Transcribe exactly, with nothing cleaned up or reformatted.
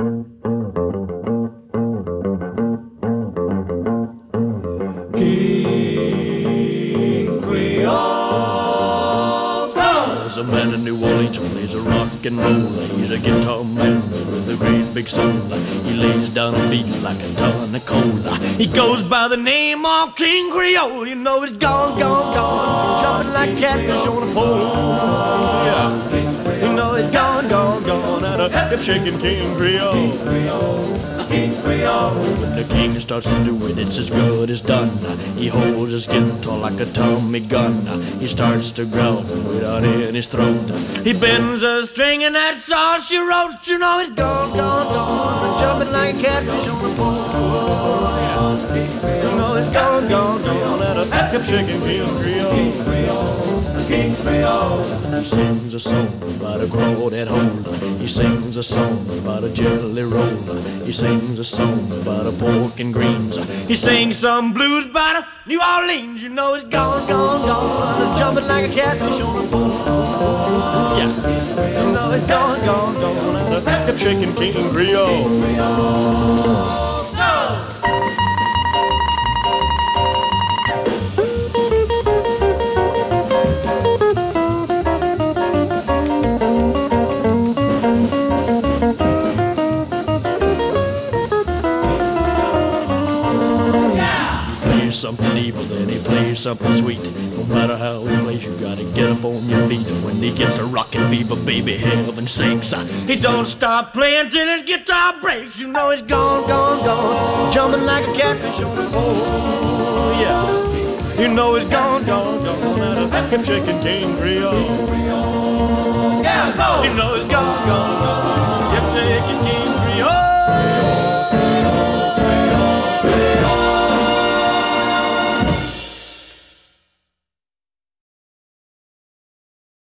King Creole. There's a man in New Orleans who plays a rock and roll. He's a guitar man with a great big soul. He lays down a beat like a ton of coal. He goes by the name of King Creole. You know he's gone, gone, gone, jumping like catfish on a pole. Yeah. You know he's gone, gone, gone, at a hip shaking King Creole. King Creole. When the king starts to do it, it's as good as done. He holds his guitar like a Tommy gun. He starts to growl without in his throat. He bends a string and that's all she wrote. You know he's gone, gone, gone, jumping like a catfish on the pole. You know he's gone, gone, gone, at a hip shaking King Creole. King Creole. He sings a song about a crawdad hole. He sings a song about a jelly roll. He sings a song about a pork and greens. He sings some blues about a New Orleans. You know he's gone, gone, gone, jumping like a catfish on a pole. Yeah, you know he's gone, gone, gone, and a hip shaking King Creole. Something evil, then he plays something sweet. No matter how he plays, you gotta get up on your feet. And when he gets a rockin' fever, baby, heaven sinks. He don't stop playing till his guitar breaks. You know he's gone, gone, gone, jumping like a catfish on the pole. Yeah, you know he's gone, gone, gone, at a hip shaking King Creole. Yeah, go. You know he's gone, gone, gone.